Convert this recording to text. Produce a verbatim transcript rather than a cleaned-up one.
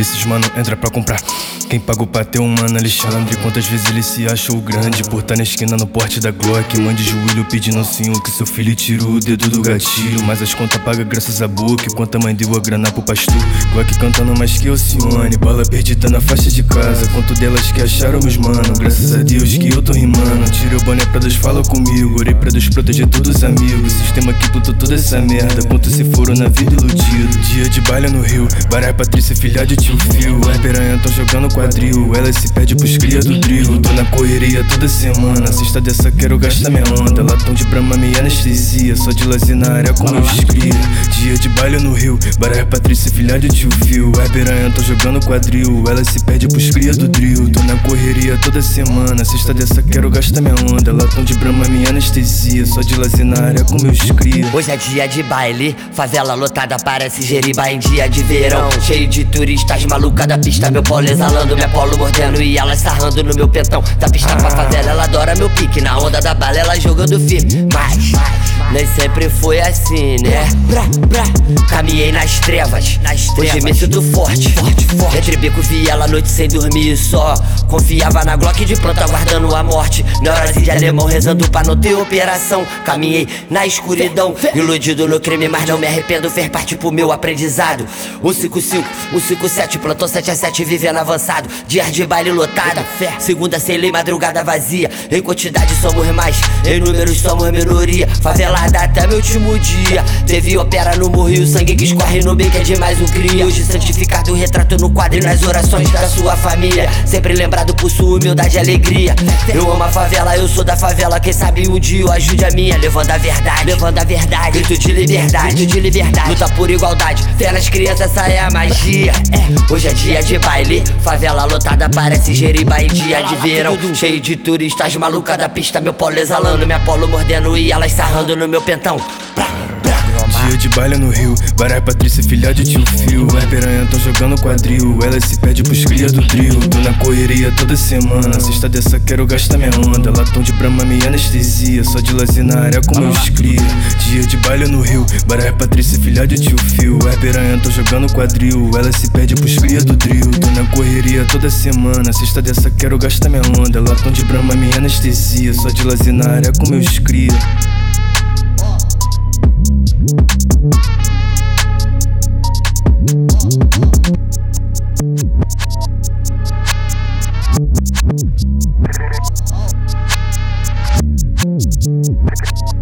Esses mano entra pra comprar. Quem pagou pra ter um mano, Alexandre. Quantas vezes ele se achou grande por tá na esquina no porte da Glock. Mãe de joelho pedindo ao senhor que seu filho tirou o dedo do gatilho. Mas as contas paga graças a boca. Quanta mãe deu a grana pro pastor. Glock cantando mais que Alcione. Bala perdida na faixa de casa. Quanto delas que acharam meus mano. Graças a Deus que eu tô rimando. Tirei o boné pra Deus, fala comigo. Orei pra Deus proteger todos os amigos. Sistema que plantou toda essa merda. Quanto se foram na vida iludido. Dia de baile no Rio. Barra Patrícia, filha de tio Fio. As piranha tão jogando quadril. Ela se perde pros cria do drill. Tô na correria toda semana. Sexta dessa quero gastar minha onda. Latão de brama, minha anestesia. Só de lazer na área com meus cria. Dia de baile no Rio. Barra Patrícia, filha de tio Fio. As piranha tão jogando quadril. Ela se perde pros cria do drill. Tô na correria toda semana. Sexta dessa quero gastar minha onda. Latão de brama, minha anestesia. Só de lazer na área com meus cria. Hoje é dia de baile, favela lotada parece Jeriba em dia de verão. Cheio de turistas, maluca da pista, meu polo exalando, minha polo mordendo e elas sarrando no meu pentão. Da pista pra favela, ela adora meu pique, na onda da bala ela jogando firme. Mas nem sempre foi assim, né? Caminhei nas trevas, hoje me sinto forte, forte, forte. Entre becos vi ela noite sem dormir só. Confiava na Glock de pronto aguardando a morte. Neuras de alemão rezando pra não ter operação. Caminhei na escuridão, iludido no crime, mas não me arrependo, fez parte pro meu aprendizado. um cinco cinco, um cinco sete, plantou sete a sete, vivendo avançado. Dias de baile lotada, segunda sem lei, madrugada vazia. Em quantidade somos mais, em números somos minoria. Favelada até meu último dia. Teve opera no morro e o sangue que escorre no bem que é demais um cria. Hoje santificado, retrato no quadro e nas orações da sua família. Sempre lembrado por sua humildade e alegria. Eu amo a favela, eu sou da favela. Quem sabe um dia eu ajude a minha, levando a verdade, levando a verdade. Grito de liberdade, grito de liberdade. Luta por igualdade, fé nas crianças, essa é a magia. É. Hoje é dia de baile, favela lotada parece Jeriba em dia de verão. Cheio de turistas, maluca da pista, meu polo exalando, minha polo mordendo e elas sarrando no meu pentão. Dia de baile no Rio, Barra Patrícia, filha de tio Fio. As piranha tão jogando quadril, ela se perde pros cria do drill. Tô na correria toda semana, sexta dessa quero gastar minha onda. Latão de brama, minha anestesia, só de lazer na área com meus cria. Dia de baile no Rio, Barra Patrícia, filha de tio Fio. As piranha tão jogando quadril, ela se perde pros cria do drill. Tô na correria toda semana, sexta dessa quero gastar minha onda. Latão de brama, minha anestesia, só de lazer na área com meus cria. We'll be right back.